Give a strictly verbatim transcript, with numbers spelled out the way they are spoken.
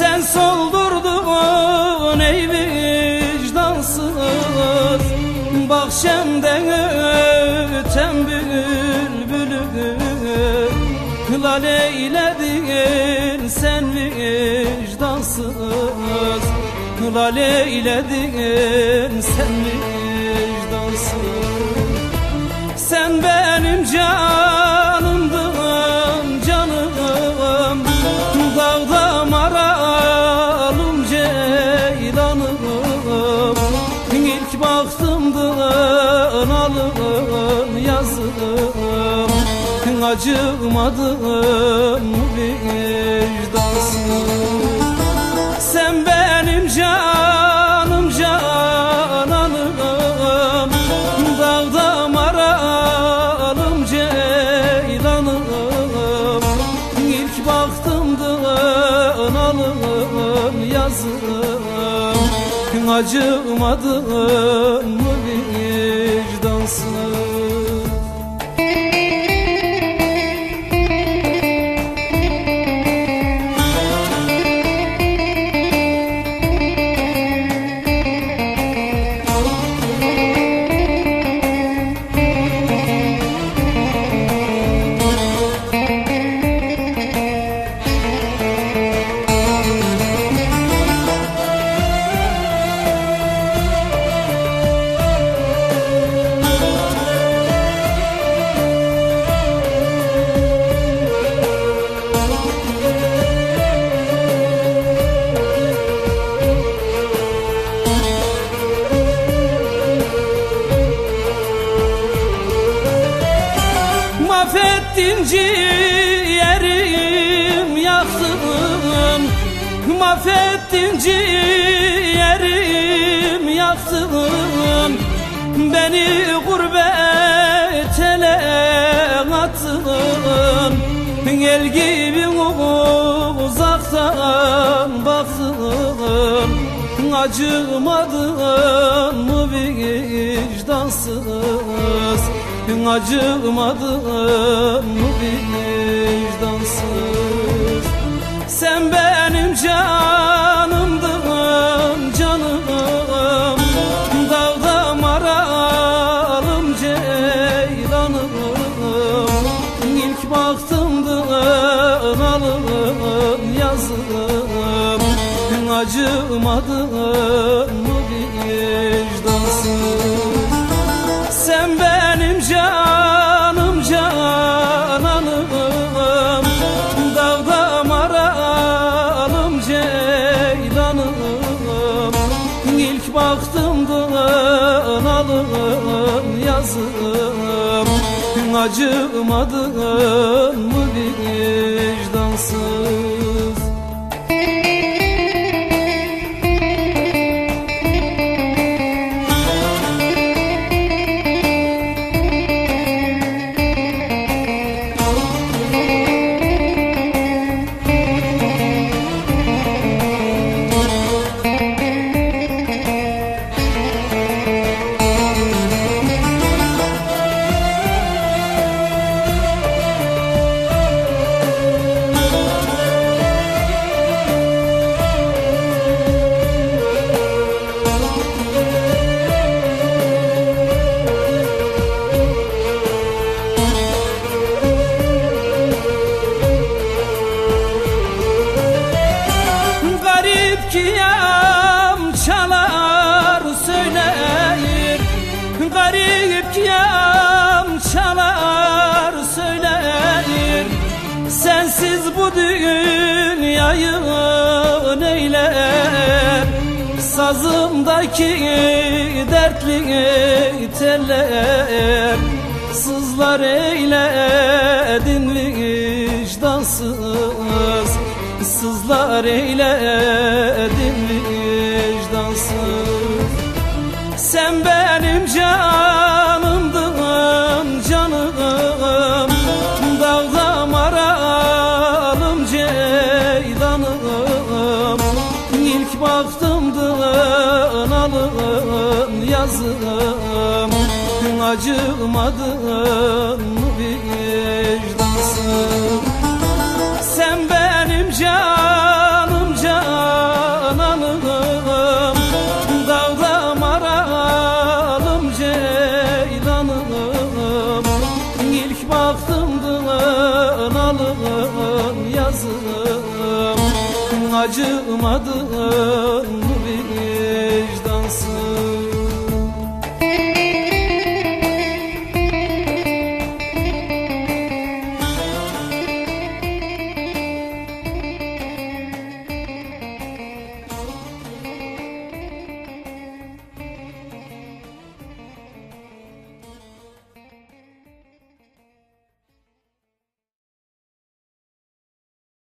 Sen soldurdun ey vicdansız, bahçemden öten bülbülü lale eyledin sen vicdansız, lale eyledin sen vicdansız. Sen benim canımdın canım, dağda maralım ceylanım. İlk baktımdın alın yazım, acımadın vicdansız. Sen benim canım cananım, dağda maralım ceylanım. İlk baktımdın alın yazım, acımadın mı vicdansız? Mahvettin ciğerim yaktın, mahvettin ciğerim yaktın. Beni gurbet ele attın, el gibi uzaktan baktın. Acımadın mı vicdansız, acımadın mı vicdansız? Sen benim canımdın canım, dağda maralım ceylanım. İlk baktımdın alın yazım, acımadın mı vicdansız? Sen benim canım cananım, dağda maralım ceylanım. İlk baktımdın alın yazım, acımadın mı vicdansız? Kıyam çalar söyler, garip kıyam çalar söyler. Sensiz bu dünyayı neyler, sazımdaki dertli teller. Sızlar eyledin vicdansız, sızlar eyledin vicdansız. Sen benim canımdın canım, dağda maralım ceylanım. İlk baktımdın alın yazım, acımadın mı vicdansız? Sen benim canım canım, acımadın mı vicdansız?